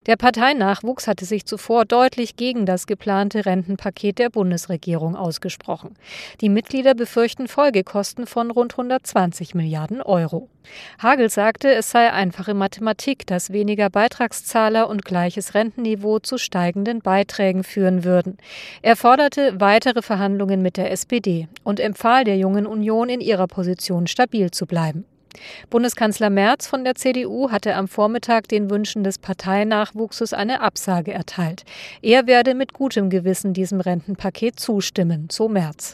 Der Parteinachwuchs hatte sich zuvor deutlich gegen das geplante Rentenpaket der Bundesregierung ausgesprochen. Die Mitglieder befürchten Folgekosten von rund 120 Milliarden Euro. Hagel sagte, es sei einfache Mathematik, dass weniger Beitragszahler und gleiches Rentenniveau zu steigenden Beiträgen führen würden. Er forderte weitere Verhandlungen mit der SPD und empfahl der Jungen Union, in ihrer Position stabil zu bleiben. Bundeskanzler Merz von der CDU hatte am Vormittag den Wünschen des Parteinachwuchses eine Absage erteilt. Er werde mit gutem Gewissen diesem Rentenpaket zustimmen, so Merz.